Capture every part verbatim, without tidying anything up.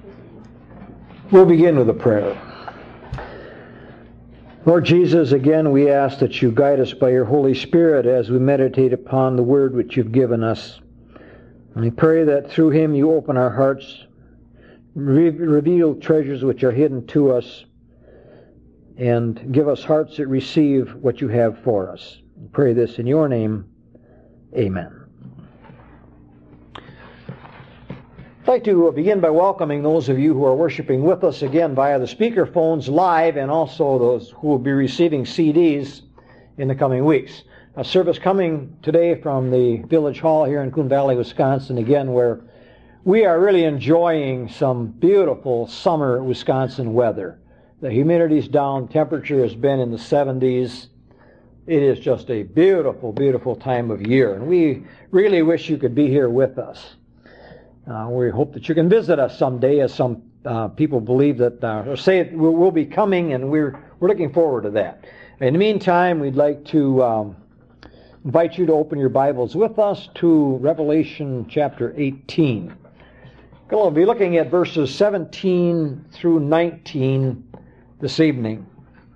We'll begin with a prayer. Lord Jesus, again we ask that you guide us by your Holy Spirit as we meditate upon the word which you've given us. And we pray that through him you open our hearts, re- reveal treasures which are hidden to us, and give us hearts that receive what you have for us. We pray this in your name. Amen. I'd like to begin by welcoming those of you who are worshiping with us again via the speaker phones live, and also those who will be receiving C Ds in the coming weeks. A service coming today from the Village Hall here in Coon Valley, Wisconsin, again, where we are really enjoying some beautiful summer Wisconsin weather. The humidity's down, temperature has been in the seventies. It is just a beautiful, beautiful time of year, and we really wish you could be here with us. Uh, we hope that you can visit us someday, as some uh, people believe that, uh, or say it, we'll, we'll be coming, and we're we're looking forward to that. In the meantime, we'd like to um, invite you to open your Bibles with us to Revelation chapter eighteen. We'll be looking at verses seventeen through nineteen this evening.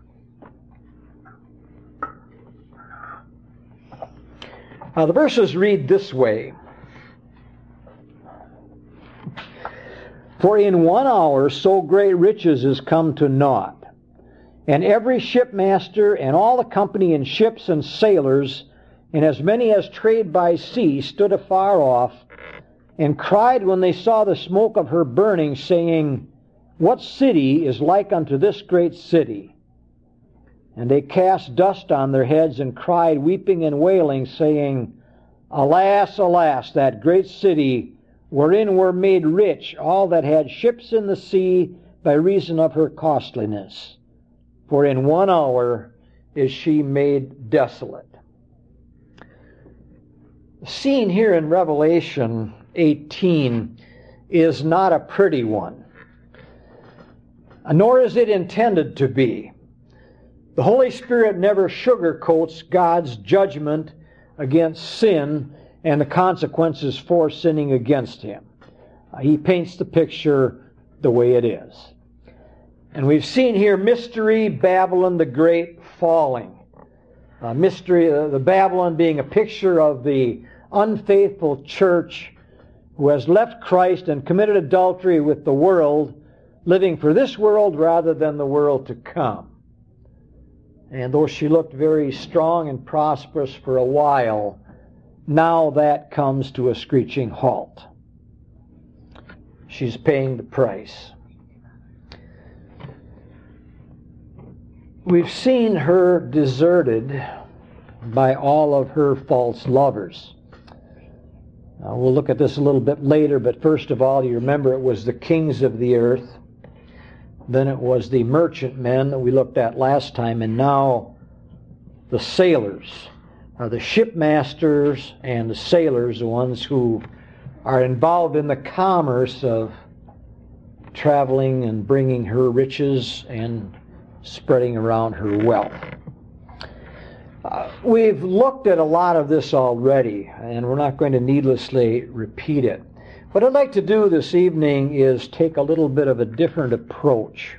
Uh, the verses read this way. For in one hour so great riches is come to naught, and every shipmaster and all the company in ships and sailors, and as many as trade by sea, stood afar off, and cried when they saw the smoke of her burning, saying, What city is like unto this great city? And they cast dust on their heads, and cried, weeping and wailing, saying, Alas, alas, that great city, wherein were made rich all that had ships in the sea by reason of her costliness. For in one hour is she made desolate. The scene here in Revelation eighteen is not a pretty one, nor is it intended to be. The Holy Spirit never sugarcoats God's judgment against sin and the consequences for sinning against him. Uh, he paints the picture the way it is. And we've seen here mystery, Babylon the Great falling. Uh, mystery, uh, the Babylon being a picture of the unfaithful church who has left Christ and committed adultery with the world, living for this world rather than the world to come. And though she looked very strong and prosperous for a while, now that comes to a screeching halt. She's paying the price. We've seen her deserted by all of her false lovers. Uh, we'll look at this a little bit later, but first of all, you remember it was the kings of the earth. Then it was the merchant men that we looked at last time, and now the sailors. Uh, the shipmasters and the sailors, the ones who are involved in the commerce of traveling and bringing her riches and spreading around her wealth. Uh, we've looked at a lot of this already, and we're not going to needlessly repeat it. What I'd like to do this evening is take a little bit of a different approach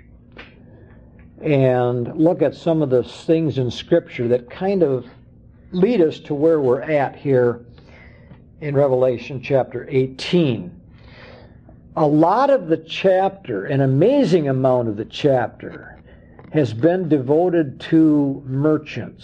and look at some of the things in Scripture that kind of lead us to where we're at here in Revelation chapter eighteen. A lot of the chapter, an amazing amount of the chapter, has been devoted to merchants.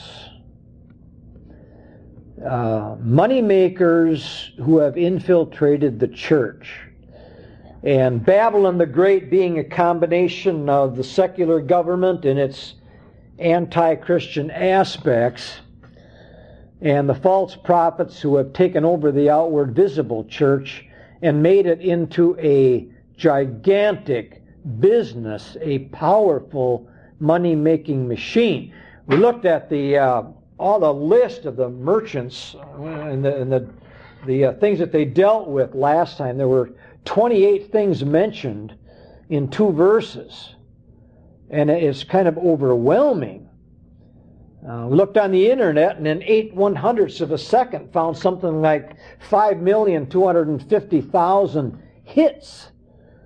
Uh, money makers who have infiltrated the church. And Babylon the Great being a combination of the secular government and its anti-Christian aspects, and the false prophets who have taken over the outward visible church and made it into a gigantic business, a powerful money-making machine. We looked at the uh, all the list of the merchants and the, and the, the uh, things that they dealt with last time. There were twenty-eight things mentioned in two verses, and it's kind of overwhelming. Uh, we looked on the internet, and in eight one hundredths of a second found something like five million two hundred fifty thousand hits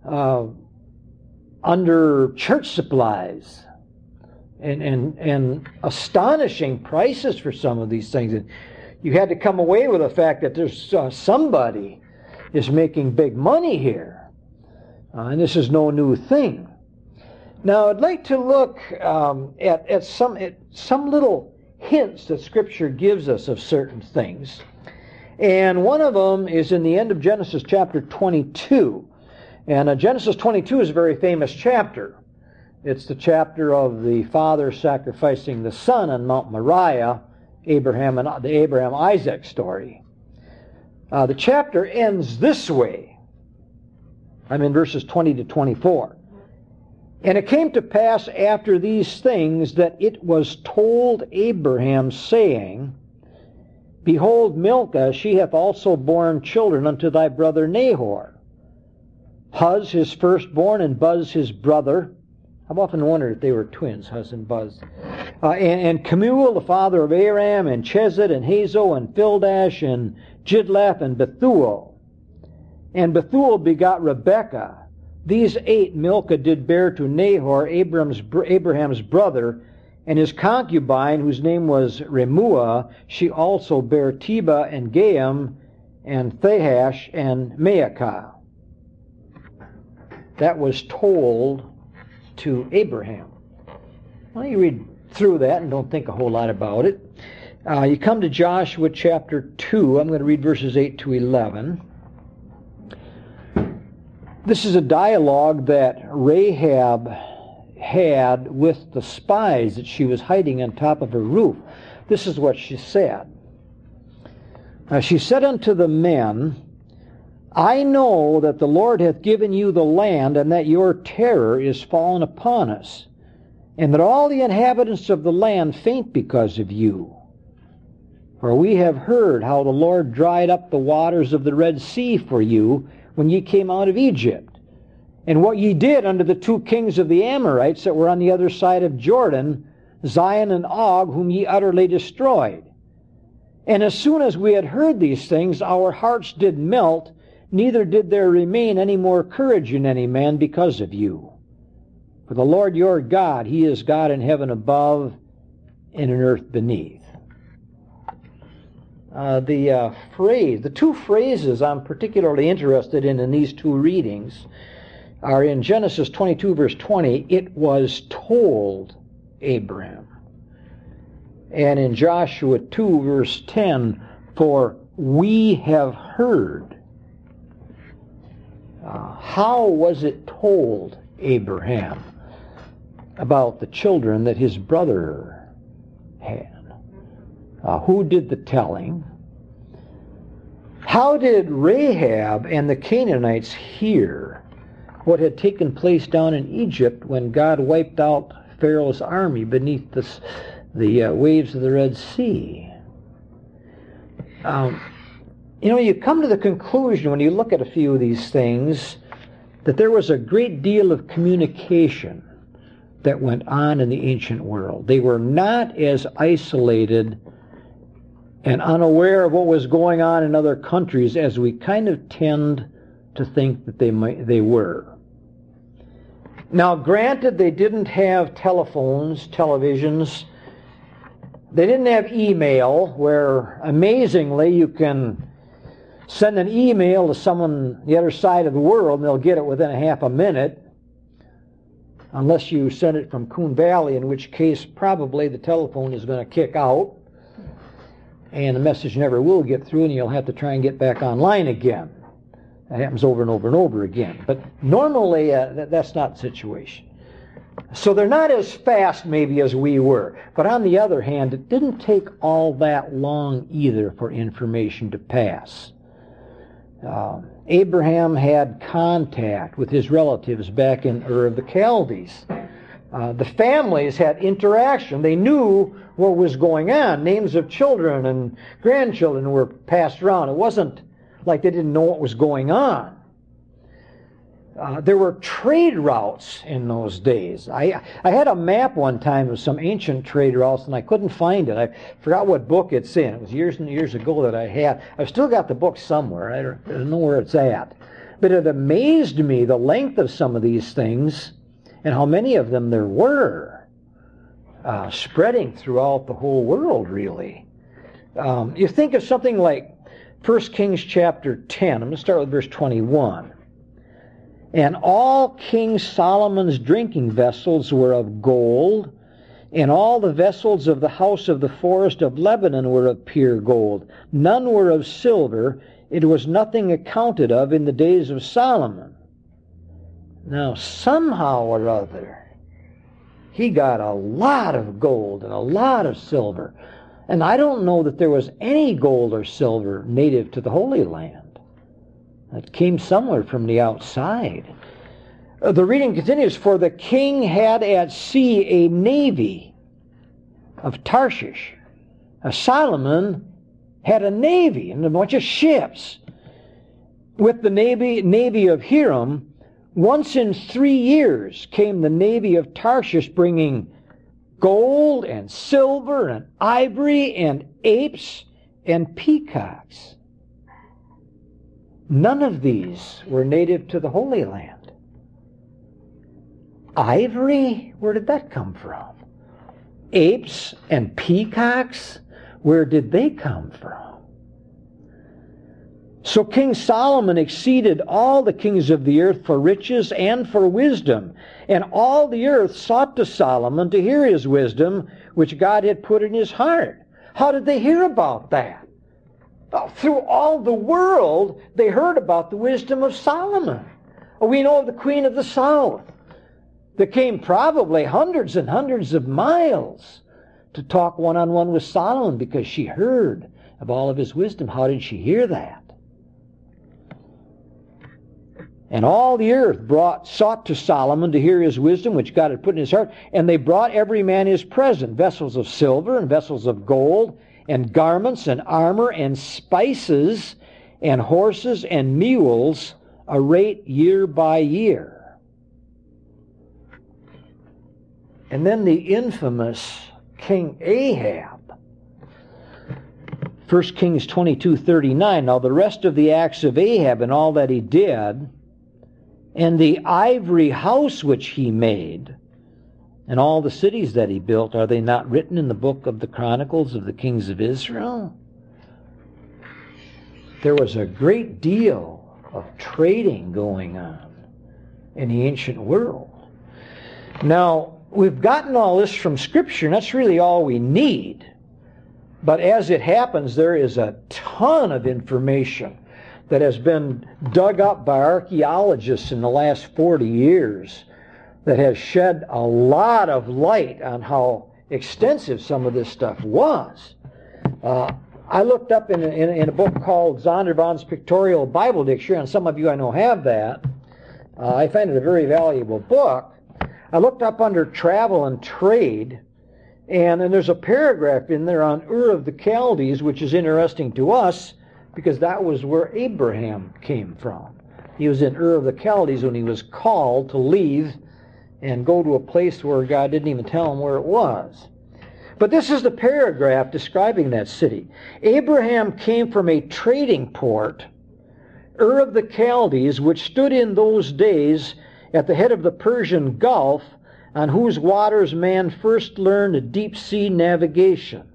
uh, under church supplies and, and, and astonishing prices for some of these things. And you had to come away with the fact that there's uh, somebody is making big money here. Uh, and this is no new thing. Now, I'd like to look um, at, at, some, at some little hints that Scripture gives us of certain things. And one of them is in the end of Genesis chapter twenty-two. And uh, Genesis twenty-two is a very famous chapter. It's the chapter of the father sacrificing the son on Mount Moriah, Abraham and the Abraham-Isaac story. Uh, the chapter ends this way. I'm in verses twenty to twenty-four. And it came to pass after these things that it was told Abraham, saying, Behold, Milcah, she hath also borne children unto thy brother Nahor. Huz his firstborn, and Buz his brother. I've often wondered if they were twins, Huz and Buz. Uh, and, and Kemuel, the father of Aram, and Chezed, and Hazo, and Fildash, and Jidlaph, and Bethuel. And Bethuel begot Rebekah. These eight Milcah did bear to Nahor, Abraham's, Abraham's brother, and his concubine, whose name was Remuah, she also bare Teba, and Gaam, and Thahash, and Maacah. That was told to Abraham. Well, you read through that and don't think a whole lot about it. Uh, you come to Joshua chapter two. I'm going to read verses eight to eleven. This is a dialogue that Rahab had with the spies that she was hiding on top of her roof. This is what she said. Uh, she said unto the men, I know that the Lord hath given you the land, and that your terror is fallen upon us, and that all the inhabitants of the land faint because of you. For we have heard how the Lord dried up the waters of the Red Sea for you when ye came out of Egypt, and what ye did unto the two kings of the Amorites that were on the other side of Jordan, Zion and Og, whom ye utterly destroyed. And as soon as we had heard these things, our hearts did melt, neither did there remain any more courage in any man because of you. For the Lord your God, He is God in heaven above and in earth beneath. Uh, the uh, phrase, the two phrases I'm particularly interested in in these two readings are in Genesis twenty-two, verse twenty, it was told Abraham. And in Joshua two, verse ten, for we have heard. Uh, how was it told Abraham about the children that his brother had? Uh, who did the telling? How did Rahab and the Canaanites hear what had taken place down in Egypt when God wiped out Pharaoh's army beneath the, the uh, waves of the Red Sea? Um, you know, you come to the conclusion when you look at a few of these things that there was a great deal of communication that went on in the ancient world. They were not as isolated and unaware of what was going on in other countries as we kind of tend to think that they might, they were. Now, granted, they didn't have telephones, televisions. They didn't have email, where amazingly you can send an email to someone the other side of the world and they'll get it within a half a minute, unless you send it from Coon Valley, in which case probably the telephone is going to kick out and the message never will get through and you'll have to try and get back online again. That happens over and over and over again. But normally uh, that, that's not the situation. So they're not as fast maybe as we were. But on the other hand, it didn't take all that long either for information to pass. Uh, Abraham had contact with his relatives back in Ur of the Chaldees. Uh, the families had interaction. They knew what was going on. Names of children and grandchildren were passed around. It wasn't like they didn't know what was going on. Uh, there were trade routes in those days. I I had a map one time of some ancient trade routes, and I couldn't find it. I forgot what book it's in. It was years and years ago that I had. I've still got the book somewhere. I don't, I don't know where it's at. But it amazed me the length of some of these things and how many of them there were, uh, spreading throughout the whole world, really. Um, you think of something like First Kings chapter ten. I'm going to start with verse twenty-one. And all King Solomon's drinking vessels were of gold, and all the vessels of the house of the forest of Lebanon were of pure gold. None were of silver. It was nothing accounted of in the days of Solomon. Now, somehow or other, he got a lot of gold and a lot of silver. And I don't know that there was any gold or silver native to the Holy Land. It came somewhere from the outside. Uh, the reading continues, for the king had at sea a navy of Tarshish. Uh, Solomon had a navy and a bunch of ships. With the navy, navy of Hiram, once in three years came the navy of Tarshish bringing gold and silver and ivory and apes and peacocks. None of these were native to the Holy Land. Ivory? Where did that come from? Apes and peacocks? Where did they come from? So King Solomon exceeded all the kings of the earth for riches and for wisdom. And all the earth sought to Solomon to hear his wisdom, which God had put in his heart. How did they hear about that? Oh, through all the world, they heard about the wisdom of Solomon. Oh, we know of the Queen of the South that came probably hundreds and hundreds of miles to talk one-on-one with Solomon because she heard of all of his wisdom. How did she hear that? And all the earth brought, sought to Solomon to hear his wisdom, which God had put in his heart. And they brought every man his present, vessels of silver and vessels of gold, and garments and armor and spices and horses and mules, a rate year by year. And then the infamous King Ahab. First Kings twenty-two thirty-nine. Now the rest of the acts of Ahab and all that he did, and the ivory house which he made, and all the cities that he built, are they not written in the book of the Chronicles of the Kings of Israel? There was a great deal of trading going on in the ancient world. Now, we've gotten all this from Scripture, and that's really all we need. But as it happens, there is a ton of information that has been dug up by archaeologists in the last forty years that has shed a lot of light on how extensive some of this stuff was. Uh, I looked up in a, in, in a book called Zondervan's Pictorial Bible Dictionary, and some of you I know have that. Uh, I find it a very valuable book. I looked up under travel and trade, and, and there's a paragraph in there on Ur of the Chaldees, which is interesting to us because that was where Abraham came from. He was in Ur of the Chaldees when he was called to leave and go to a place where God didn't even tell him where it was. But this is the paragraph describing that city. Abraham came from a trading port, Ur of the Chaldees, which stood in those days at the head of the Persian Gulf, on whose waters man first learned deep-sea navigation.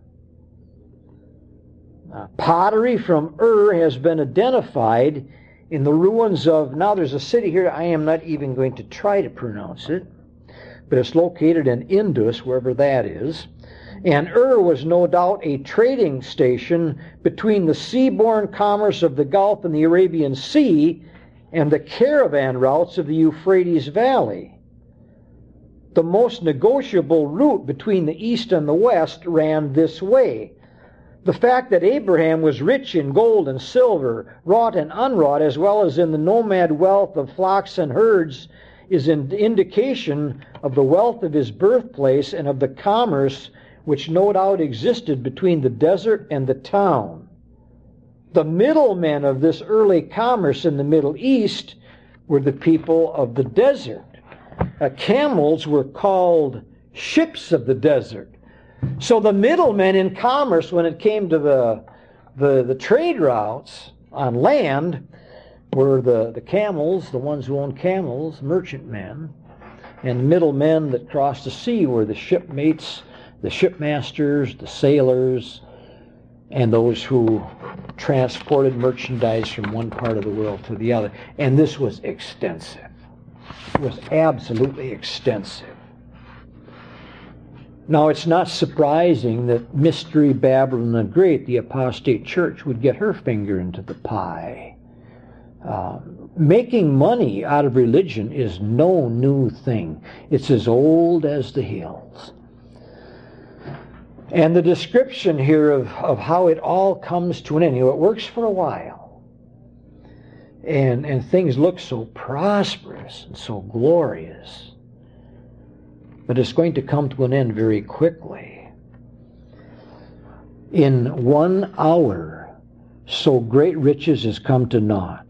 Uh, pottery from Ur has been identified in the ruins of, now there's a city here, I am not even going to try to pronounce it, but it's located in Indus, wherever that is. And Ur was no doubt a trading station between the seaborne commerce of the Gulf and the Arabian Sea and the caravan routes of the Euphrates Valley. The most negotiable route between the east and the west ran this way. The fact that Abraham was rich in gold and silver, wrought and unwrought, as well as in the nomad wealth of flocks and herds, is an indication of the wealth of his birthplace and of the commerce which no doubt existed between the desert and the town. The middlemen of this early commerce in the Middle East were the people of the desert. Uh, camels were called ships of the desert. So the middlemen in commerce, when it came to the, the, the trade routes on land, were the, the camels, the ones who owned camels, merchantmen, and the middlemen that crossed the sea were the shipmates, the shipmasters, the sailors, and those who transported merchandise from one part of the world to the other. And this was extensive. It was absolutely extensive. Now, it's not surprising that Mystery Babylon the Great, the apostate church, would get her finger into the pie. Uh, making money out of religion is no new thing. It's as old as the hills. And the description here of, of how it all comes to an end, you know, it works for a while. And, and things look so prosperous and so glorious. But it's going to come to an end very quickly. In one hour, so great riches has come to naught.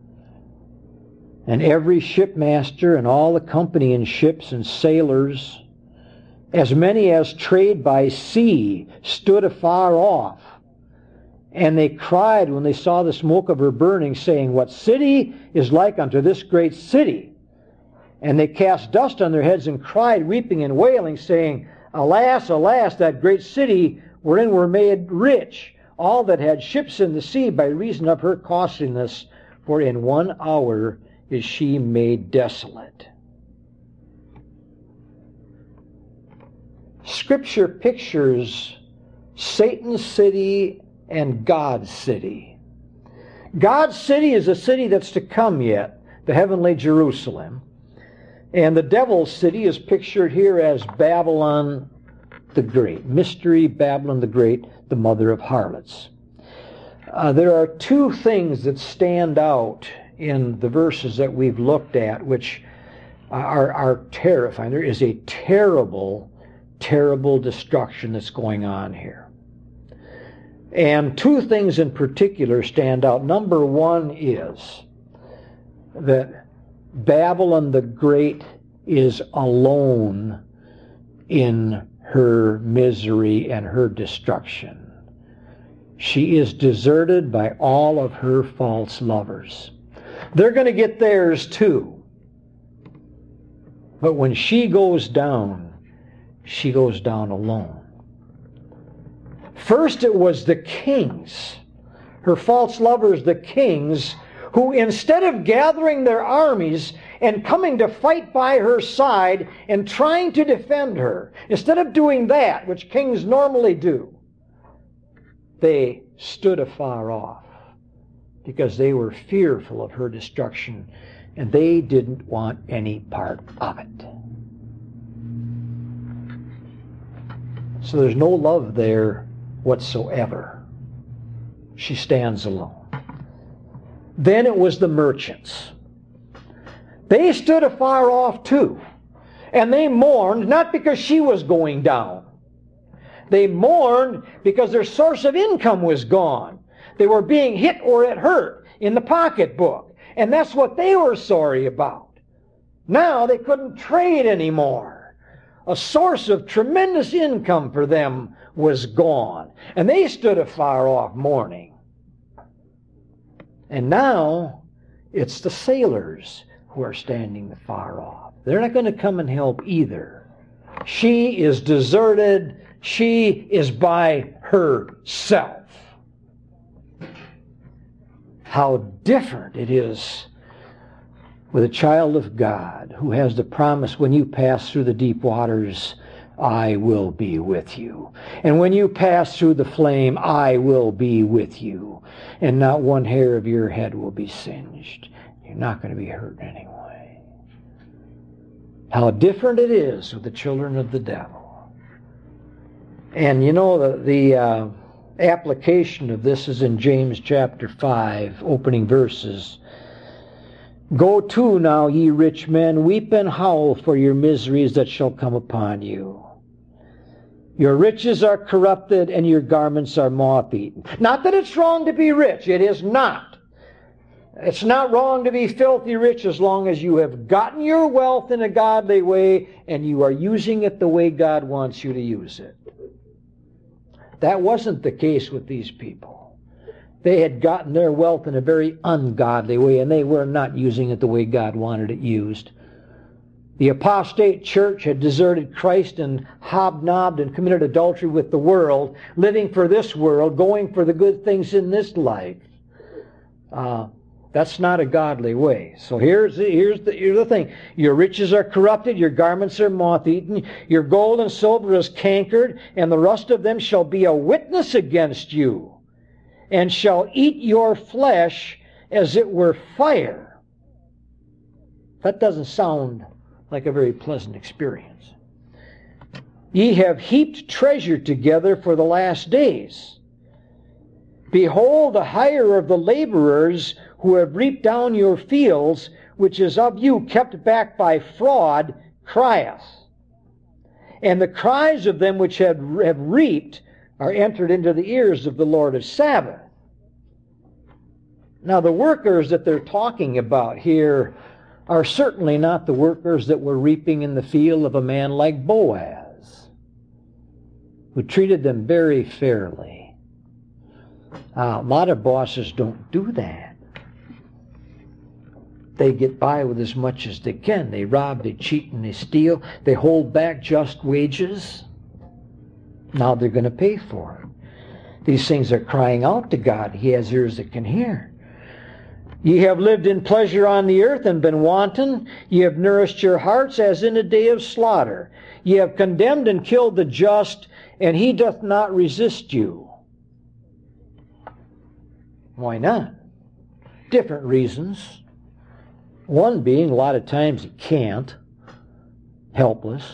And every shipmaster and all the company in ships and sailors, as many as trade by sea, stood afar off. And they cried when they saw the smoke of her burning, saying, What city is like unto this great city? And they cast dust on their heads and cried, weeping and wailing, saying, Alas, alas, that great city wherein were made rich all that had ships in the sea by reason of her costliness, for in one hour is she made desolate. Scripture pictures Satan's city and God's city. God's city is a city that's to come yet, the heavenly Jerusalem. And the devil's city is pictured here as Babylon the Great. Mystery Babylon the Great, the mother of harlots. Uh, there are two things that stand out in the verses that we've looked at, which are, are terrifying. There is a terrible, terrible destruction that's going on here. And two things in particular stand out. Number one is that Babylon the Great is alone in her misery and her destruction. She is deserted by all of her false lovers. They're going to get theirs too. But when she goes down, she goes down alone. First it was the kings, her false lovers, the kings, who instead of gathering their armies and coming to fight by her side and trying to defend her, instead of doing that, which kings normally do, they stood afar off because they were fearful of her destruction and they didn't want any part of it. So there's no love there whatsoever. She stands alone. Then it was the merchants. They stood afar off too. And they mourned, not because she was going down. They mourned because their source of income was gone. They were being hit or it hurt in the pocketbook. And that's what they were sorry about. Now they couldn't trade anymore. A source of tremendous income for them was gone. And they stood afar off mourning. And now it's the sailors who are standing afar off. They're not going to come and help either. She is deserted. She is by herself. How different it is with a child of God who has the promise, when you pass through the deep waters, I will be with you. And when you pass through the flame, I will be with you. And not one hair of your head will be singed. You're not going to be hurt anyway. How different it is with the children of the devil. And you know, the, the uh, application of this is in James chapter five, opening verses. Go to now, ye rich men, weep and howl for your miseries that shall come upon you. Your riches are corrupted and your garments are moth-eaten. Not that it's wrong to be rich. It is not. It's not wrong to be filthy rich as long as you have gotten your wealth in a godly way and you are using it the way God wants you to use it. That wasn't the case with these people. They had gotten their wealth in a very ungodly way, and they were not using it the way God wanted it used. The apostate church had deserted Christ and hobnobbed and committed adultery with the world, living for this world, going for the good things in this life. Uh, that's not a godly way. So here's the, here's, the, here's the thing. Your riches are corrupted, your garments are moth-eaten, your gold and silver is cankered, and the rust of them shall be a witness against you, and shall eat your flesh as it were fire. That doesn't sound like a very pleasant experience. Ye have heaped treasure together for the last days. Behold, the hire of the laborers who have reaped down your fields, which is of you kept back by fraud, crieth. And the cries of them which have, have reaped are entered into the ears of the Lord of Sabaoth. Now the workers that they're talking about here are certainly not the workers that were reaping in the field of a man like Boaz, who treated them very fairly. Uh, a lot of bosses don't do that. They get by with as much as they can. They rob, they cheat, and they steal. They hold back just wages. Now they're going to pay for it. These things are crying out to God. He has ears that can hear. Ye have lived in pleasure on the earth and been wanton. Ye have nourished your hearts as in a day of slaughter. Ye have condemned and killed the just, and he doth not resist you. Why not? Different reasons. One being, a lot of times he can't. Helpless.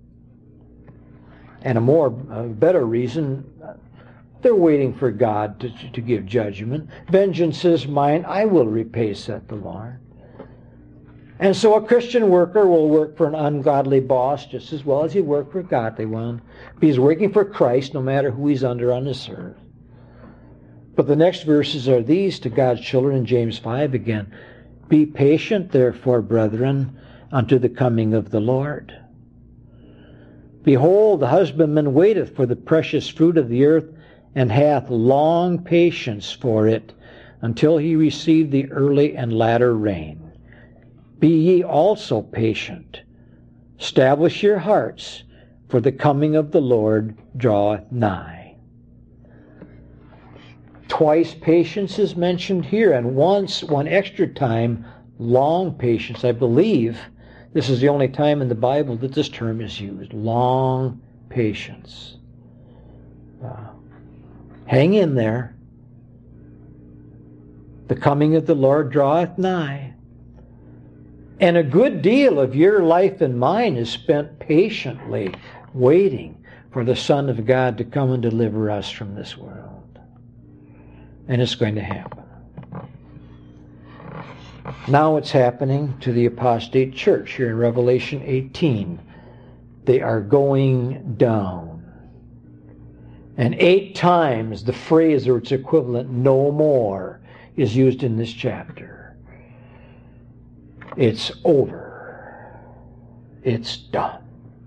And a more, a better reason, they're waiting for God to, to give judgment. Vengeance is mine, I will repay, saith the Lord. And so a Christian worker will work for an ungodly boss just as well as he worked for a godly one. But he's working for Christ no matter who he's under on this earth. But the next verses are these to God's children in James five again. Be patient, therefore, brethren, unto the coming of the Lord. Behold, the husbandman waiteth for the precious fruit of the earth, and hath long patience for it, until he receive the early and latter rain. Be ye also patient. Establish your hearts, for the coming of the Lord draweth nigh. Twice patience is mentioned here, and once, one extra time, long patience. I believe this is the only time in the Bible that this term is used. Long patience. Uh, Hang in there. The coming of the Lord draweth nigh. And a good deal of your life and mine is spent patiently waiting for the Son of God to come and deliver us from this world. And it's going to happen. Now it's happening to the apostate church here in Revelation eighteen. They are going down. And eight times the phrase or its equivalent, no more, is used in this chapter. It's over. It's done.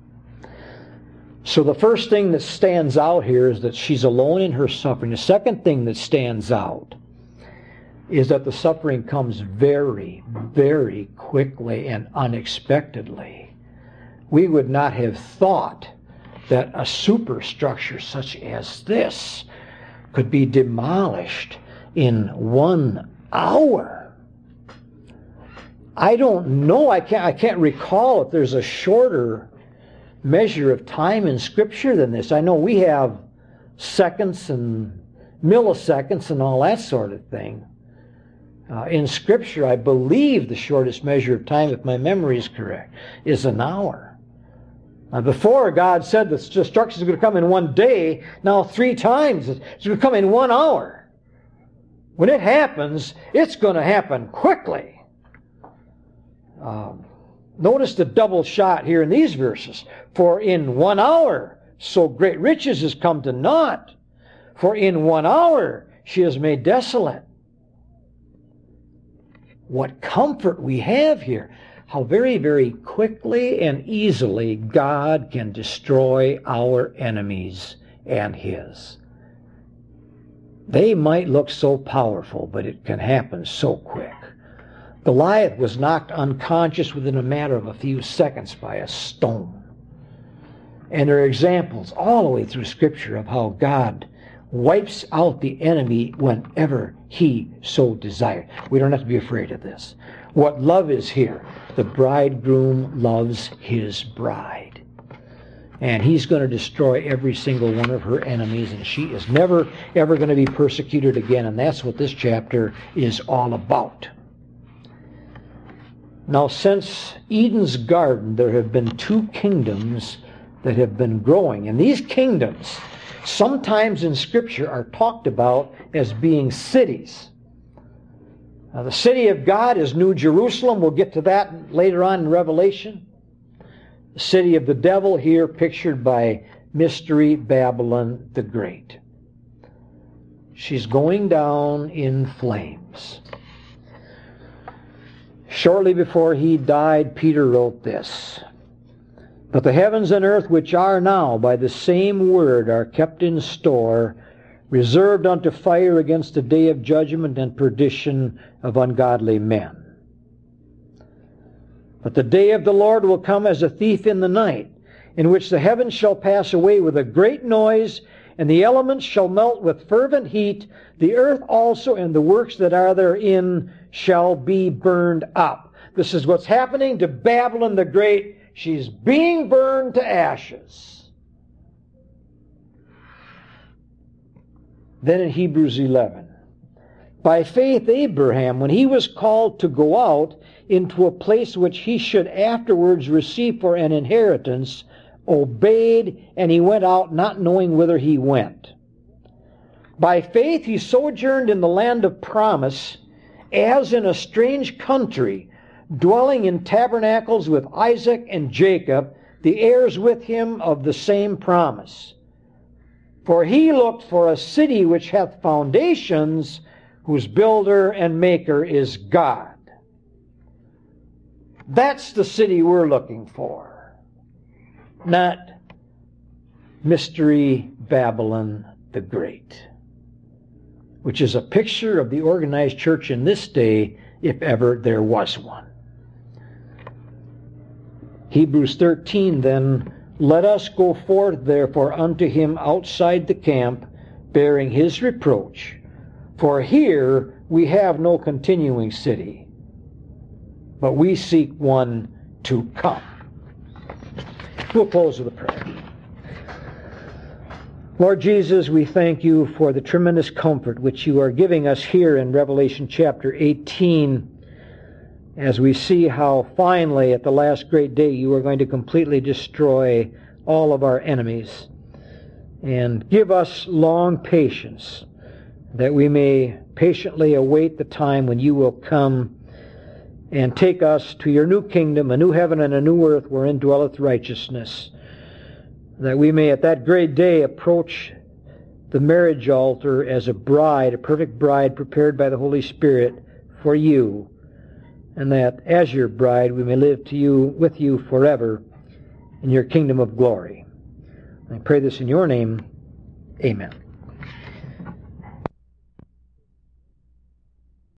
So the first thing that stands out here is that she's alone in her suffering. The second thing that stands out is that the suffering comes very, very quickly and unexpectedly. We would not have thought that a superstructure such as this could be demolished in one hour. I don't know, I can't, I can't recall if there's a shorter measure of time in Scripture than this. I know we have seconds and milliseconds and all that sort of thing. Uh, in Scripture, I believe the shortest measure of time, if my memory is correct, is an hour. Now, before God said the destruction is going to come in one day, now three times it's going to come in one hour. When it happens, it's going to happen quickly. Um, notice the double shot here in these verses. For in one hour, so great riches has come to naught. For in one hour, she is made desolate. What comfort we have here. How very, very quickly and easily God can destroy our enemies and His. They might look so powerful, but it can happen so quick. Goliath was knocked unconscious within a matter of a few seconds by a stone. And there are examples all the way through Scripture of how God wipes out the enemy whenever He so desires. We don't have to be afraid of this. What love is here, the bridegroom loves his bride. And He's going to destroy every single one of her enemies, and she is never, ever going to be persecuted again. And that's what this chapter is all about. Now, since Eden's garden, there have been two kingdoms that have been growing. And these kingdoms, sometimes in Scripture, are talked about as being cities. Now, the city of God is New Jerusalem. We'll get to that later on in Revelation. The city of the devil here pictured by Mystery Babylon the Great. She's going down in flames. Shortly before he died, Peter wrote this: "But the heavens and earth which are now by the same word are kept in store, reserved unto fire against the day of judgment and perdition of ungodly men. But the day of the Lord will come as a thief in the night, in which the heavens shall pass away with a great noise, and the elements shall melt with fervent heat. The earth also and the works that are therein shall be burned up." This is what's happening to Babylon the Great. She's being burned to ashes. Then in Hebrews eleven, "By faith Abraham, when he was called to go out into a place which he should afterwards receive for an inheritance, obeyed, and he went out not knowing whither he went. By faith he sojourned in the land of promise, as in a strange country, dwelling in tabernacles with Isaac and Jacob, the heirs with him of the same promise. For he looked for a city which hath foundations, whose builder and maker is God." That's the city we're looking for, not Mystery Babylon the Great, which is a picture of the organized church in this day, if ever there was one. Hebrews thirteen, then, "Let us go forth therefore unto him outside the camp, bearing his reproach. For here we have no continuing city, but we seek one to come." We'll close with a prayer. Lord Jesus, we thank you for the tremendous comfort which you are giving us here in Revelation chapter eighteen, as we see how finally at the last great day you are going to completely destroy all of our enemies. And give us long patience, that we may patiently await the time when you will come and take us to your new kingdom, a new heaven and a new earth wherein dwelleth righteousness, that we may at that great day approach the marriage altar as a bride, a perfect bride prepared by the Holy Spirit for you, and that as your bride we may live to you, with you forever in your kingdom of glory. I pray this in your name. Amen.